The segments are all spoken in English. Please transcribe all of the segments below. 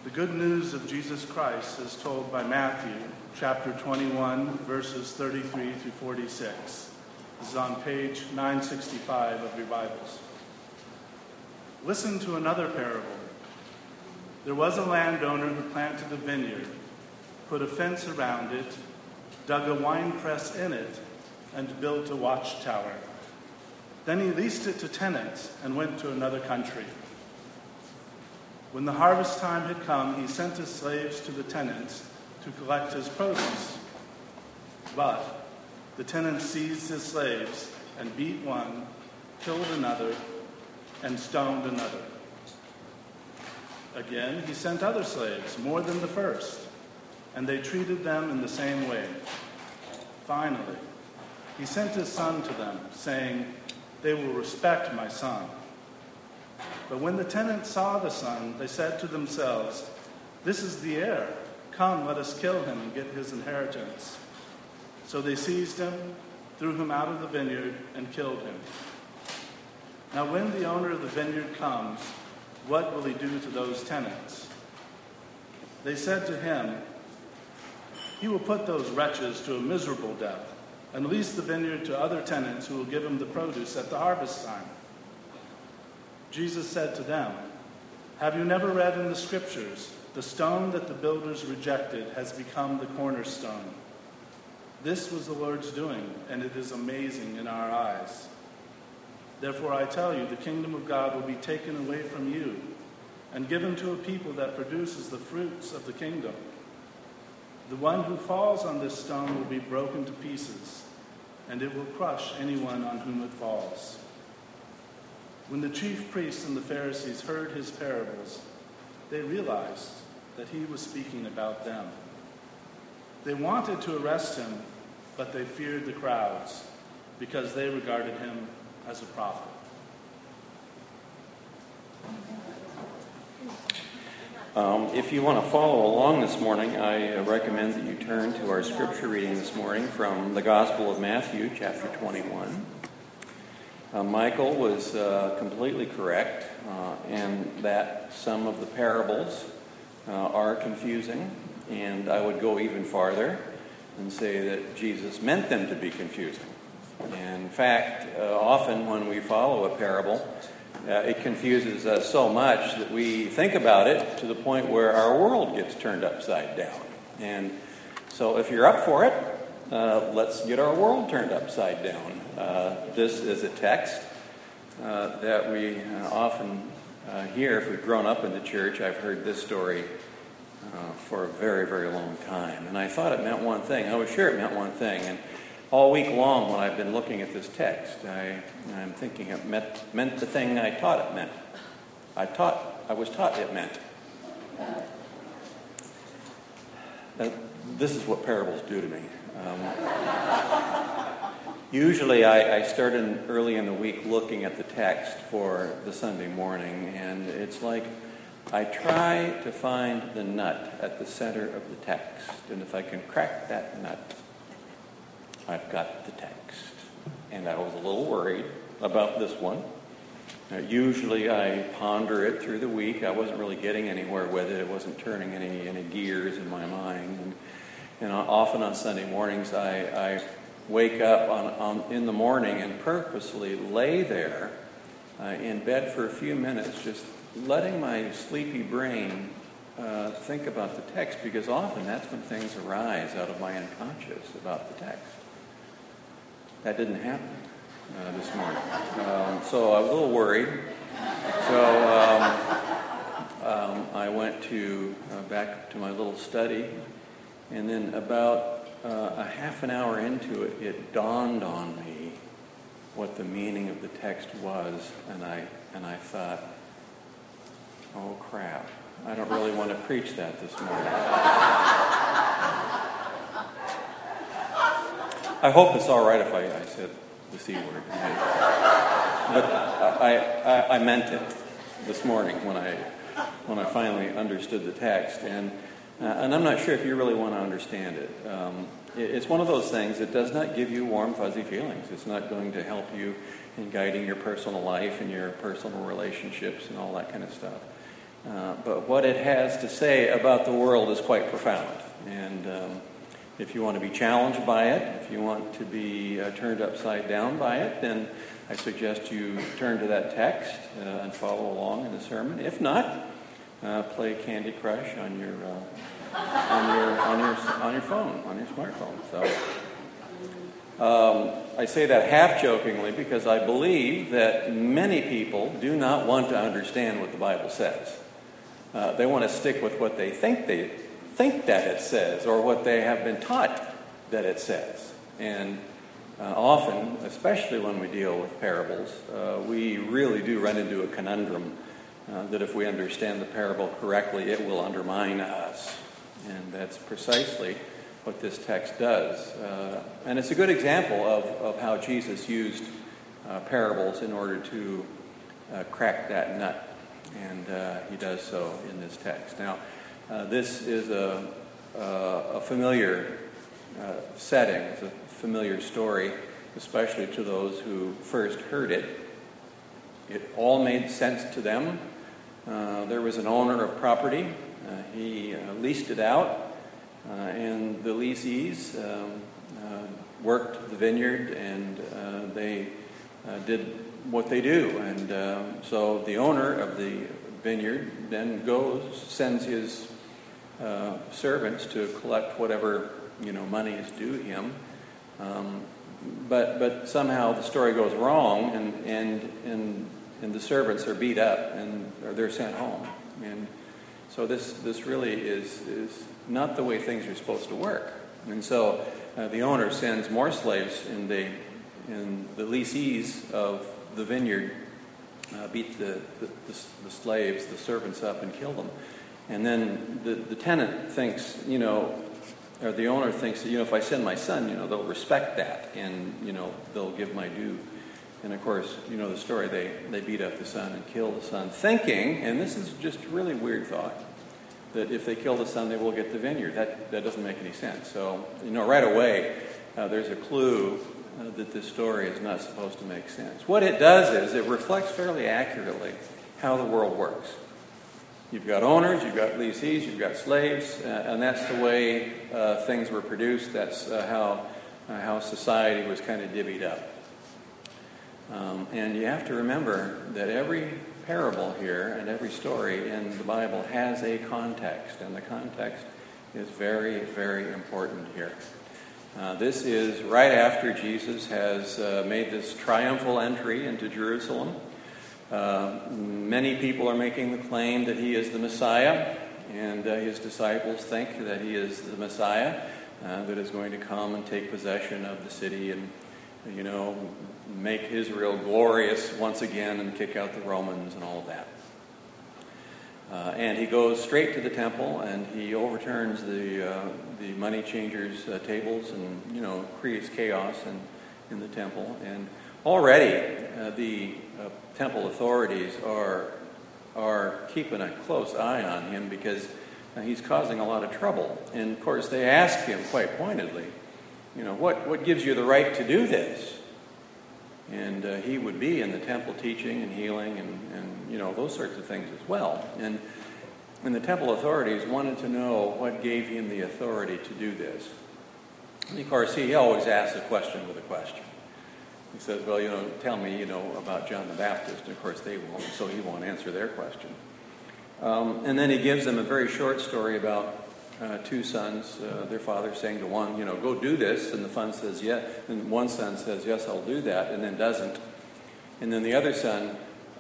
The good news of Jesus Christ is told by Matthew, chapter 21, verses 33 through 46. This is on page 965 of your Bibles. Listen to another parable. There was a landowner who planted a vineyard, put a fence around it, dug a winepress in it, and built a watchtower. Then he leased it to tenants and went to another country. When the harvest time had come, he sent his slaves to the tenants to collect his produce. But the tenants seized his slaves and beat one, killed another, and stoned another. Again, he sent other slaves, more than the first, and they treated them in the same way. Finally, he sent his son to them, saying, "They will respect my son." But when the tenants saw the son, they said to themselves, "This is the heir. Come, let us kill him and get his inheritance." So they seized him, threw him out of the vineyard, and killed him. Now when the owner of the vineyard comes, what will he do to those tenants? They said to him, "He will put those wretches to a miserable death and lease the vineyard to other tenants who will give him the produce at the harvest time." Jesus said to them, "Have you never read in the scriptures, the stone that the builders rejected has become the cornerstone? This was the Lord's doing, and it is amazing in our eyes. Therefore I tell you, the kingdom of God will be taken away from you and given to a people that produces the fruits of the kingdom. The one who falls on this stone will be broken to pieces, and it will crush anyone on whom it falls." When the chief priests and the Pharisees heard his parables, they realized that he was speaking about them. They wanted to arrest him, but they feared the crowds because they regarded him as a prophet. If you want to follow along this morning, I recommend that you turn to our scripture reading this morning from the Gospel of Matthew, chapter 21. Michael was completely correct in that some of the parables are confusing, and I would go even farther and say that Jesus meant them to be confusing. And in fact, often when we follow a parable, it confuses us so much that we think about it to the point where our world gets turned upside down. And so if you're up for it, let's get our world turned upside down. This is a text that we often hear. If we've grown up in the church, I've heard this story for a very, very long time. And I thought it meant one thing. I was sure it meant one thing. And all week long when I've been looking at this text, I'm thinking it meant the thing I taught it meant. I was taught it meant. This is what parables do to me. Usually I start early in the week looking at the text for the Sunday morning, and it's like I try to find the nut at the center of the text, and if I can crack that nut, I've got the text. And I was a little worried about this one. Usually I ponder it through the week. I wasn't really getting anywhere with it. It wasn't turning any gears in my mind. And often on Sunday mornings I wake up in the morning and purposely lay there in bed for a few minutes, just letting my sleepy brain think about the text, because often that's when things arise out of my unconscious about the text. That didn't happen this morning. So I was a little worried. So I went back to my little study, and then about a half an hour into it, it dawned on me what the meaning of the text was, and I thought, oh crap, I don't really want to preach that this morning. I hope it's all right if I said the C word. But I meant it this morning when I finally understood the text, and I'm not sure if you really want to understand it. It's one of those things that does not give you warm, fuzzy feelings. It's not going to help you in guiding your personal life and your personal relationships and all that kind of stuff. But what it has to say about the world is quite profound. And if you want to be challenged by it, if you want to be turned upside down by it, then I suggest you turn to that text and follow along in the sermon. If not, play Candy Crush on your phone, on your smartphone. So I say that half jokingly because I believe that many people do not want to understand what the Bible says. They want to stick with what they think that it says, or what they have been taught that it says. And often, especially when we deal with parables, we really do run into a conundrum that if we understand the parable correctly, it will undermine us. And that's precisely what this text does. And it's a good example of how Jesus used parables in order to crack that nut. And he does so in this text. Now, this is a familiar setting. It's a familiar story, especially to those who first heard it. It all made sense to them. There was an owner of property. He leased it out, and the lessees worked the vineyard, and they did what they do. And so the owner of the vineyard then sends his servants to collect whatever money is due him. But somehow the story goes wrong, and the servants are beat up, and they're sent home. And so this really is not the way things are supposed to work. And so the owner sends more slaves, and the lessees of the vineyard beat the slaves, the servants up, and kill them. And then the tenant thinks, or the owner thinks that, if I send my son, they'll respect that, and, they'll give my due. And of course, the story, they beat up the son and kill the son, thinking, and this is just a really weird thought, that if they kill the son, they will get the vineyard. That doesn't make any sense. So, right away, there's a clue that this story is not supposed to make sense. What it does is it reflects fairly accurately how the world works. You've got owners, you've got lessees, you've got slaves, and that's the way things were produced. That's how society was kind of divvied up. And you have to remember that every parable here and every story in the Bible has a context, and the context is very, very important here. This is right after Jesus has made this triumphal entry into Jerusalem. Many people are making the claim that he is the Messiah, and his disciples think that he is the Messiah that is going to come and take possession of the city and, make Israel glorious once again and kick out the Romans and all of that. And he goes straight to the temple, and he overturns the money changers' tables and, creates chaos in the temple. And already the temple authorities are keeping a close eye on him because he's causing a lot of trouble. And of course, they ask him quite pointedly, what gives you the right to do this? And he would be in the temple teaching and healing and those sorts of things as well. And the temple authorities wanted to know what gave him the authority to do this. And of course, he always asks a question with a question. He says, well, tell me, about John the Baptist. And of course, they won't, so he won't answer their question. And then he gives them a very short story about two sons, their father saying to one, go do this. And the son says, yes. And one son says, yes, I'll do that, and then doesn't. And then the other son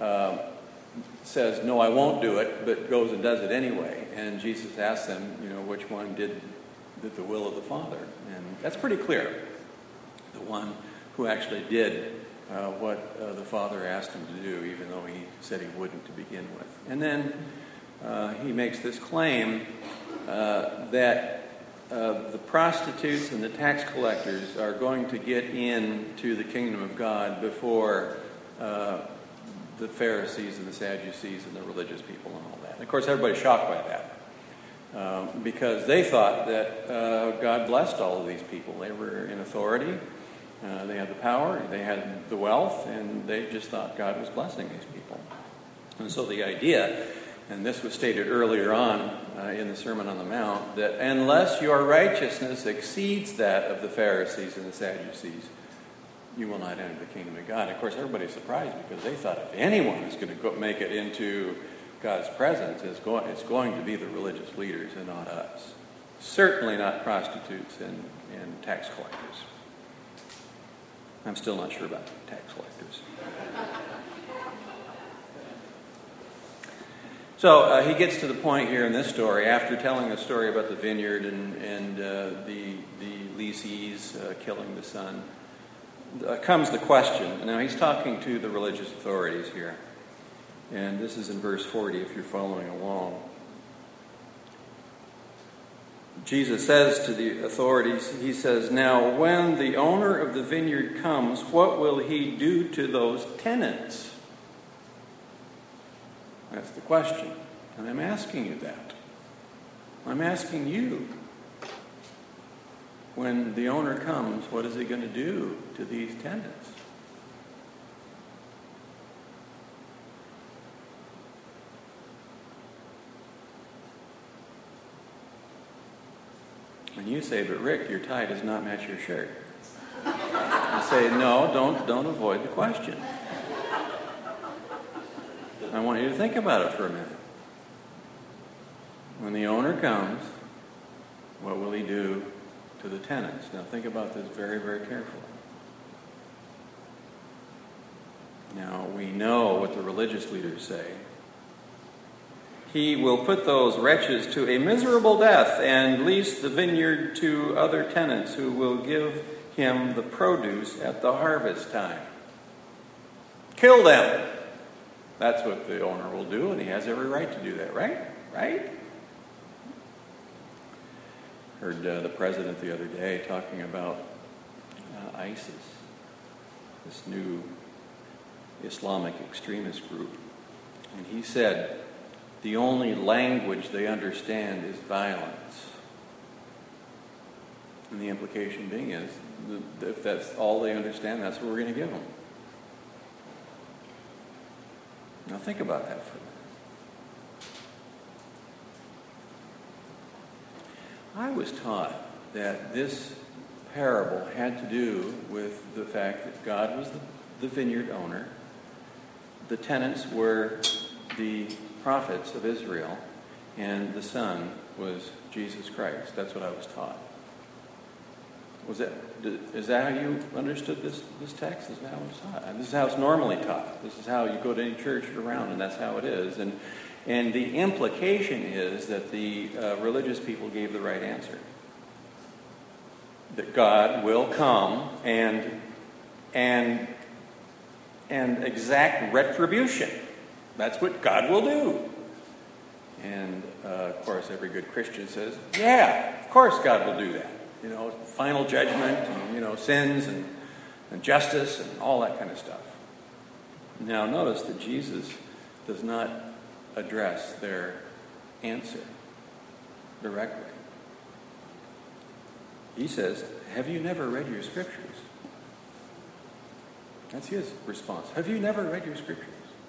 says, no, I won't do it, but goes and does it anyway. And Jesus asks them, which one did the will of the Father. And that's pretty clear. The one who actually did what the Father asked him to do, even though he said he wouldn't to begin with. And then he makes this claim that the prostitutes and the tax collectors are going to get into the kingdom of God before the Pharisees and the Sadducees and the religious people and all that. And of course, everybody's shocked by that because they thought that God blessed all of these people. They were in authority. They had the power, they had the wealth, and they just thought God was blessing these people. And so the idea And this was stated earlier on in the Sermon on the Mount, that unless your righteousness exceeds that of the Pharisees and the Sadducees, you will not enter the kingdom of God. Of course, everybody's surprised because they thought if anyone is going to make it into God's presence, it's going to be the religious leaders and not us. Certainly not prostitutes and tax collectors. I'm still not sure about tax collectors. So he gets to the point here in this story, after telling the story about the vineyard and the leasees killing the son, comes the question. Now he's talking to the religious authorities here. And this is in verse 40 if you're following along. Jesus says to the authorities, he says, "Now when the owner of the vineyard comes, what will he do to those tenants?" That's the question. And I'm asking you that. I'm asking you. When the owner comes, what is he going to do to these tenants? And you say, "But Rick, your tie does not match your shirt." I say, no, don't avoid the question. I want you to think about it for a minute. When the owner comes, what will he do to the tenants? Now think about this very, very carefully. Now we know what the religious leaders say. He will put those wretches to a miserable death and lease the vineyard to other tenants who will give him the produce at the harvest time. Kill them. That's what the owner will do, and he has every right to do that, right? Right? Heard the president the other day talking about ISIS, this new Islamic extremist group. And he said, the only language they understand is violence. And the implication being is, if that's all they understand, that's what we're going to give them. Now think about that for a minute. I was taught that this parable had to do with the fact that God was the vineyard owner. The tenants were the prophets of Israel, and the Son was Jesus Christ. That's what I was taught. Is that how you understood this text? Is that how it's taught? This is how it's normally taught. This is how you go to any church around, and that's how it is. And the implication is that the religious people gave the right answer. That God will come and exact retribution. That's what God will do. And, of course, every good Christian says, yeah, of course God will do that. You know, final judgment, and, sins and justice and all that kind of stuff. Now, notice that Jesus does not address their answer directly. He says, have you never read your scriptures? That's his response. Have you never read your scriptures?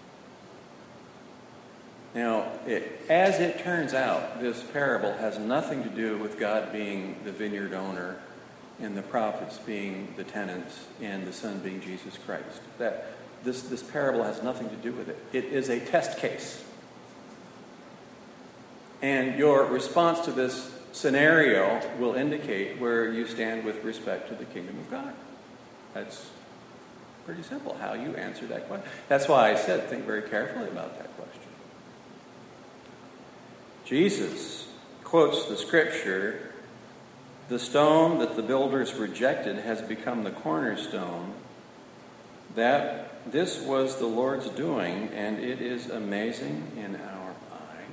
Now, as it turns out, this parable has nothing to do with God being the vineyard owner and the prophets being the tenants and the Son being Jesus Christ. This parable has nothing to do with it. It is a test case. And your response to this scenario will indicate where you stand with respect to the kingdom of God. That's pretty simple, how you answer that question. That's why I said think very carefully about that question. Jesus quotes the scripture, the stone that the builders rejected has become the cornerstone. That this was the Lord's doing, and it is amazing in our eyes.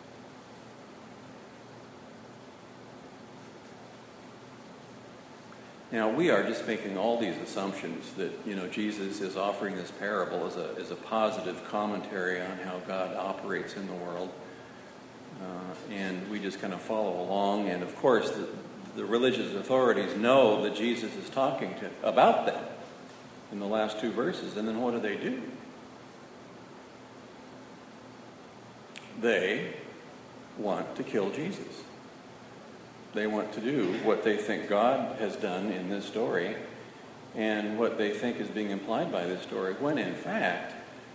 Now, we are just making all these assumptions that, Jesus is offering this parable as a positive commentary on how God operates in the world. And we just kind of follow along. And, of course, the religious authorities know that Jesus is talking about them in the last two verses. And then what do? They want to kill Jesus. They want to do what they think God has done in this story and what they think is being implied by this story, when in fact,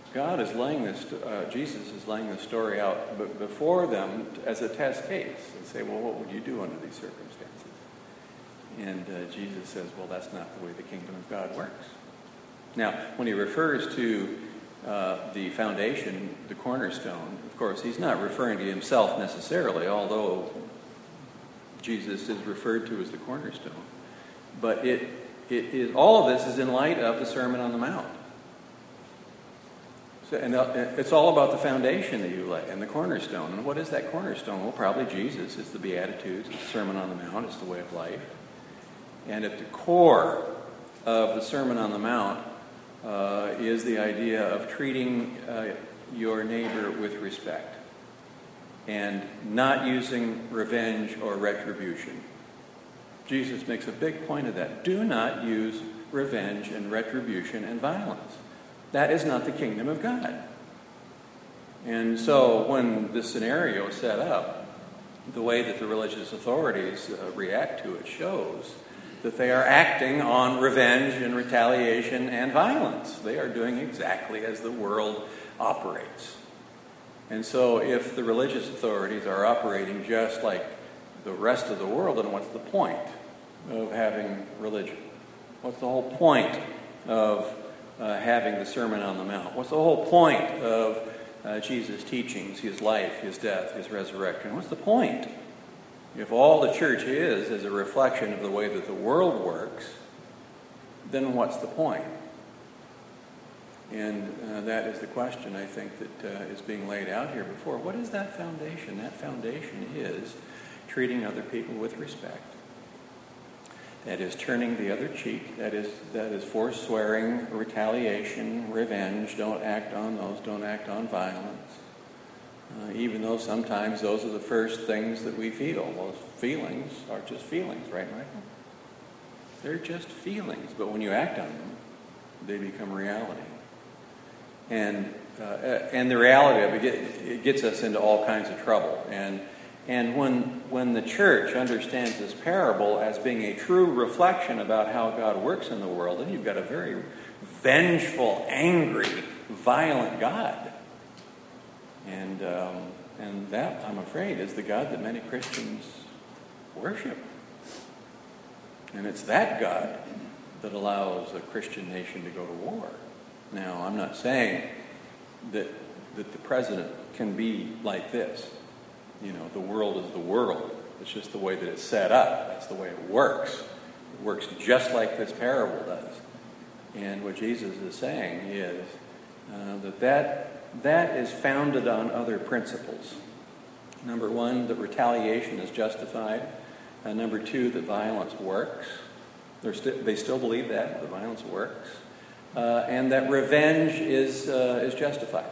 Jesus is laying this story out before them as a test case and say, well, what would you do under these circumstances? And Jesus says, well, that's not the way the kingdom of God works. Now, when he refers to the foundation, the cornerstone, of course, he's not referring to himself necessarily, although Jesus is referred to as the cornerstone. But all of this is in light of the Sermon on the Mount. So, and it's all about the foundation that you lay and the cornerstone. And what is that cornerstone? Well, probably Jesus. It's the Beatitudes, it's the Sermon on the Mount, it's the way of life. And at the core of the Sermon on the Mount is the idea of treating your neighbor with respect and not using revenge or retribution. Jesus makes a big point of that. Do not use revenge and retribution and violence. That is not the kingdom of God. And so when this scenario is set up, the way that the religious authorities react to it shows that they are acting on revenge and retaliation and violence. They are doing exactly as the world operates. And so if the religious authorities are operating just like the rest of the world, then what's the point of having religion? What's the whole point of having the Sermon on the Mount? What's the whole point of Jesus' teachings, his life, his death, his resurrection? What's the point? If all the church is a reflection of the way that the world works, then what's the point? And that is the question, I think, that is being laid out here before. What is that foundation? That foundation is treating other people with respect. That is turning the other cheek. That is forswearing retaliation, revenge. Don't act on those. Don't act on violence. Even though sometimes those are the first things that we feel. Those feelings are just feelings, right, Michael? They're just feelings. But when you act on them, they become reality. And the reality of it gets us into all kinds of trouble. And when the church understands this parable as being a true reflection about how God works in the world, then you've got a very vengeful, angry, violent God. And that, I'm afraid, is the God that many Christians worship. And it's that God that allows a Christian nation to go to war. Now, I'm not saying that the president can be like this. You know, the world is the world. It's just the way that it's set up. That's the way it works. It works just like this parable does. And what Jesus is saying is that is founded on other principles. Number one, that retaliation is justified. Number two, that violence works. They still believe that violence works. And that revenge is justified.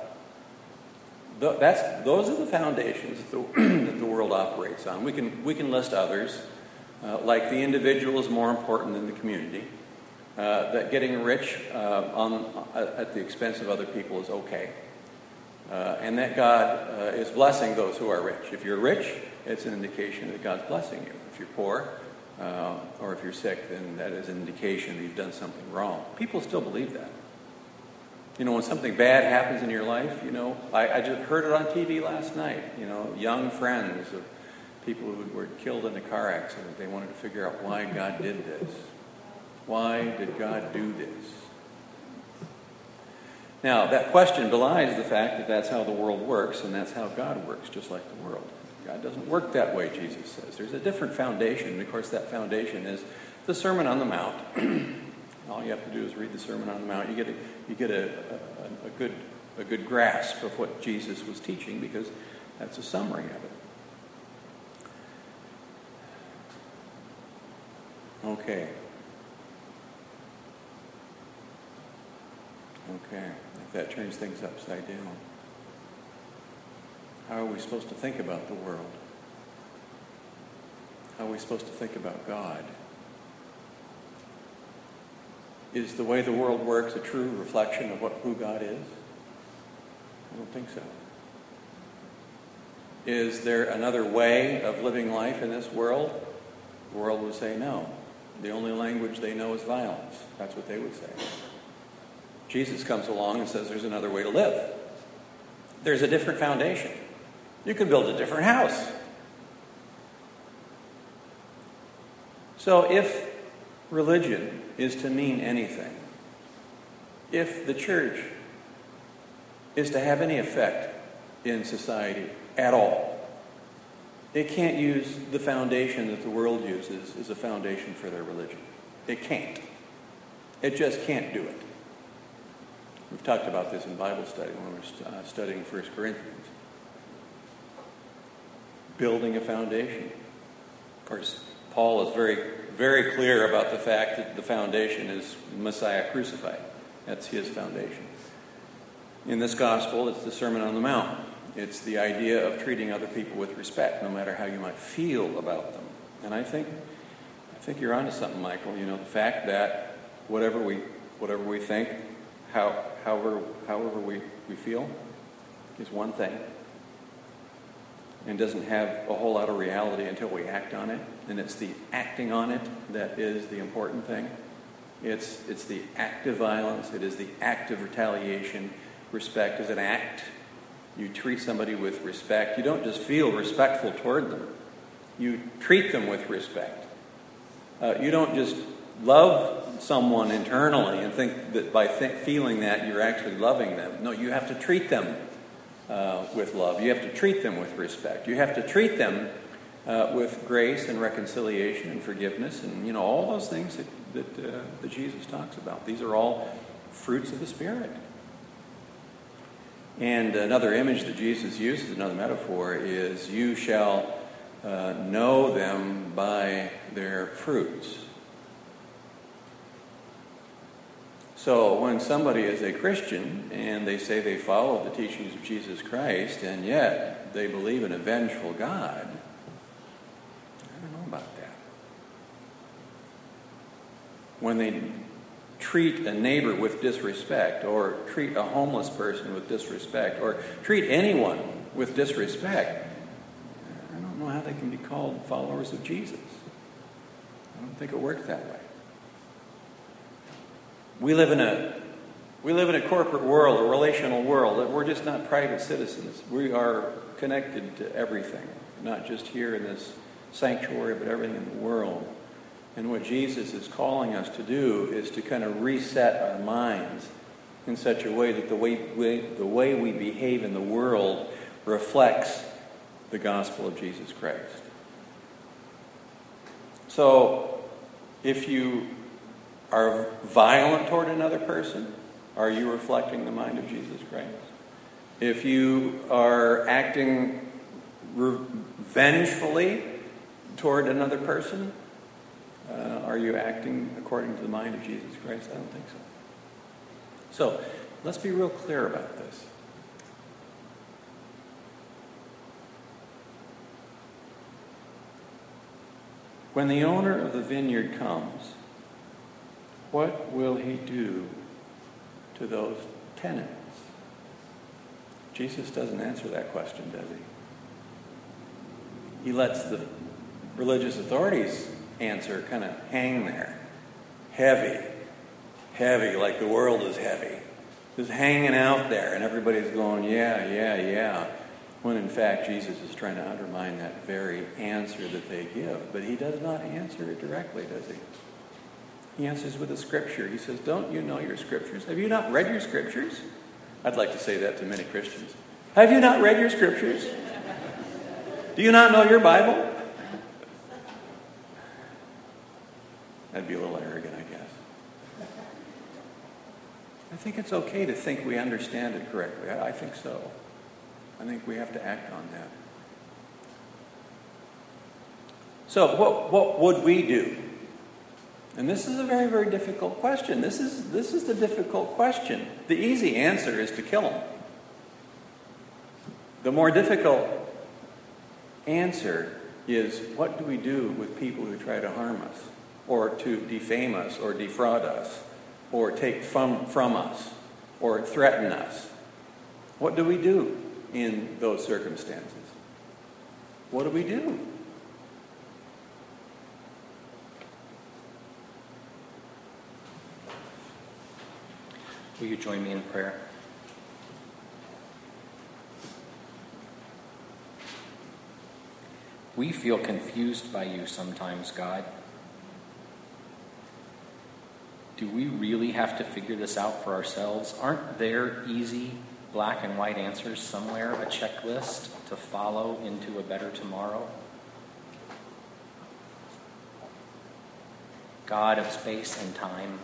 Those are the foundations that the world operates on. We can list others, like the individual is more important than the community. That getting rich at the expense of other people is okay. And that God is blessing those who are rich. If you're rich, it's an indication that God's blessing you. If you're poor, or if you're sick, then that is an indication that you've done something wrong. People still believe that. You know, when something bad happens in your life, you know, I just heard it on TV last night, you know, young friends of people who were killed in a car accident. They wanted to figure out why God did this. Why did God do this? Now, that question belies the fact that that's how the world works, and that's how God works, just like the world. God doesn't work that way, Jesus says. There's a different foundation, and of course that foundation is the Sermon on the Mount. All you have to do is read the Sermon on the Mount. You get a good grasp of what Jesus was teaching, because that's a summary of it. Okay. If that turns things upside down, how are we supposed to think about the world? How are we supposed to think about God? Is the way the world works a true reflection of who God is? I don't think so. Is there another way of living life in this world? The world would say no. The only language they know is violence. That's what they would say. Jesus comes along and says there's another way to live. There's a different foundation. You can build a different house. So if religion is to mean anything, if the church is to have any effect in society at all, it can't use the foundation that the world uses as a foundation for their religion. It can't. It just can't do it. We've talked about this in Bible study when we were studying 1 Corinthians. Building a foundation. Of course, Paul is very, very clear about the fact that the foundation is Messiah crucified. That's his foundation. In this gospel, it's the Sermon on the Mount. It's the idea of treating other people with respect, no matter how you might feel about them. And I think you're onto something, Michael. You know, the fact that whatever we think, however we feel, is one thing, and doesn't have a whole lot of reality until we act on it. And it's the acting on it that is the important thing. It's the act of violence. It is the act of retaliation. Respect is an act. You treat somebody with respect. You don't just feel respectful toward them. You treat them with respect. You don't just love someone internally and think that by feeling that you're actually loving them. No, you have to treat them with love. You have to treat them with respect. You have to treat them with grace and reconciliation and forgiveness and, you know, all those things that Jesus talks about. These are all fruits of the Spirit. And another image that Jesus uses, another metaphor, is you shall know them by their fruits. So when somebody is a Christian and they say they follow the teachings of Jesus Christ and yet they believe in a vengeful God, I don't know about that. When they treat a neighbor with disrespect, or treat a homeless person with disrespect, or treat anyone with disrespect, I don't know how they can be called followers of Jesus. I don't think it works that way. We live in a corporate world, a relational world. We're just not private citizens. We are connected to everything, not just here in this sanctuary, but everything in the world. And what Jesus is calling us to do is to kind of reset our minds in such a way that the way we behave in the world reflects the gospel of Jesus Christ. So, if you are violent toward another person, are you reflecting the mind of Jesus Christ? If you are acting vengefully toward another person, are you acting according to the mind of Jesus Christ? I don't think so. So, let's be real clear about this. When the owner of the vineyard comes, what will he do to those tenants? Jesus doesn't answer that question, does he? He lets the religious authorities answer kind of hang there. Heavy, like the world is heavy. Just hanging out there, and everybody's going, yeah. When in fact, Jesus is trying to undermine that very answer that they give. But he does not answer it directly, does he? He answers with a scripture. He says, don't you know your scriptures? Have you not read your scriptures? I'd like to say that to many Christians. Have you not read your scriptures? Do you not know your Bible? That'd be a little arrogant, I guess. I think it's okay to think we understand it correctly. I think so. I think we have to act on that. So what would we do? And this is a very, very difficult question. This is the difficult question. The easy answer is to kill them. The more difficult answer is, what do we do with people who try to harm us, or to defame us, or defraud us, or take from us, or threaten us? What do we do in those circumstances? what do we do? Will you join me in prayer? We feel confused by you sometimes, God. Do we really have to figure this out for ourselves? Aren't there easy black and white answers somewhere, a checklist to follow into a better tomorrow? God of space and time,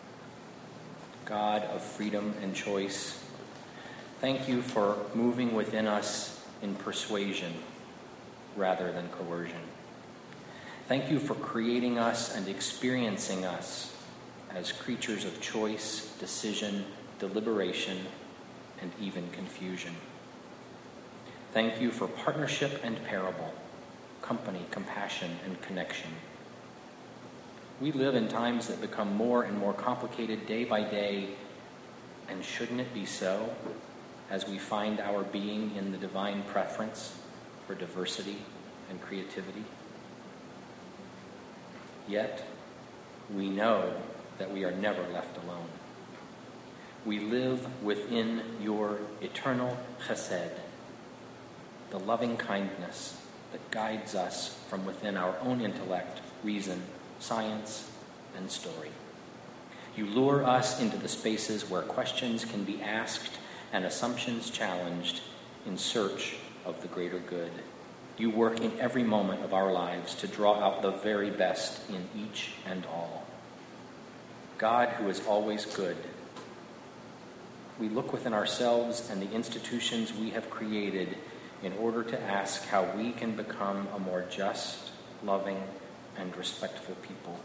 God of freedom and choice, thank you for moving within us in persuasion rather than coercion. Thank you for creating us and experiencing us as creatures of choice, decision, deliberation, and even confusion. Thank you for partnership and parable, company, compassion, and connection. We live in times that become more and more complicated day by day, and shouldn't it be so as we find our being in the divine preference for diversity and creativity? Yet, we know that we are never left alone. We live within your eternal chesed, the loving kindness that guides us from within our own intellect, reason, science, and story. You lure us into the spaces where questions can be asked and assumptions challenged in search of the greater good. You work in every moment of our lives to draw out the very best in each and all. God, who is always good, we look within ourselves and the institutions we have created in order to ask how we can become a more just, loving, and respectful people.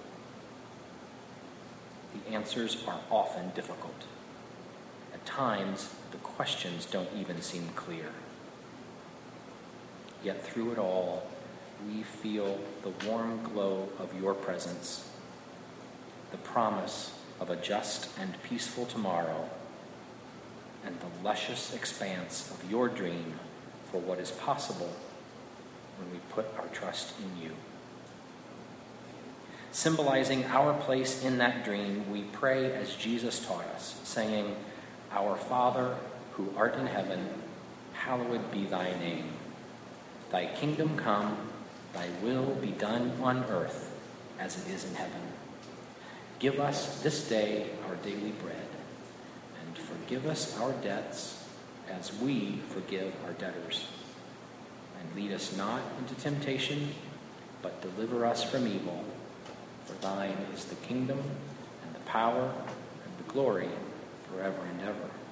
The answers are often difficult. At times, the questions don't even seem clear. Yet through it all, we feel the warm glow of your presence, the promise of a just and peaceful tomorrow, and the luscious expanse of your dream for what is possible when we put our trust in you. Symbolizing our place in that dream, we pray as Jesus taught us, saying, "Our Father, who art in heaven, hallowed be thy name. Thy kingdom come, thy will be done on earth as it is in heaven. Give us this day our daily bread, and forgive us our debts as we forgive our debtors. And lead us not into temptation, but deliver us from evil. For thine is the kingdom, and the power, and the glory, forever and ever.